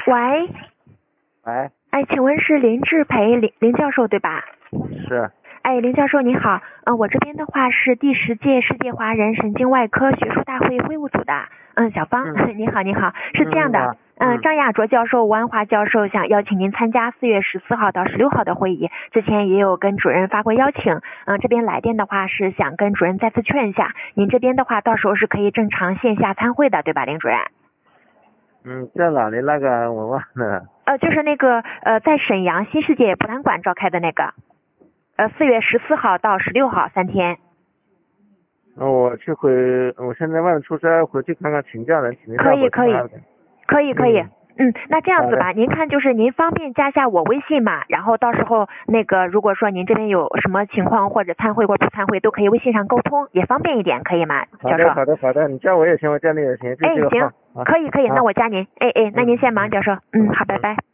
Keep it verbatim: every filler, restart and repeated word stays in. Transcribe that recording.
喂， 喂， 哎，请问是林志培林林教授对吧？ 是。 哎，林教授你好，嗯，我这边的话是第十届世界华人神经外科学术大会会务组的，嗯，小芳， 嗯、 你好你好，是这样的，嗯， 嗯， 张亚卓教授、吴安华教授想邀请您参加四月十四号到十六号的会议，之前也有跟主任发过邀请，嗯，这边来电的话是想跟主任再次确认一下，您这边的话到时候是可以正常线下参会的，对吧，林主任？ 嗯，在哪里那个我忘了。 呃，就是那个呃，在沈阳新世界博览馆召开的那个。呃，四月十四号到十六号三天。 哦，我去回，我现在外面出差，回去看看请假能请得可以可以，可以可以。嗯嗯，那这样子吧，您看就是您方便加下我微信嘛，然后到时候那个如果说您这边有什么情况或者参会或不参会，都可以微信上沟通，也方便一点，可以吗？教授。 好的好的好的，你加我也行，我加你也行，就哎这个号。 行，可以可以，那我加您。哎哎，那您先忙，教授。嗯，好，拜拜。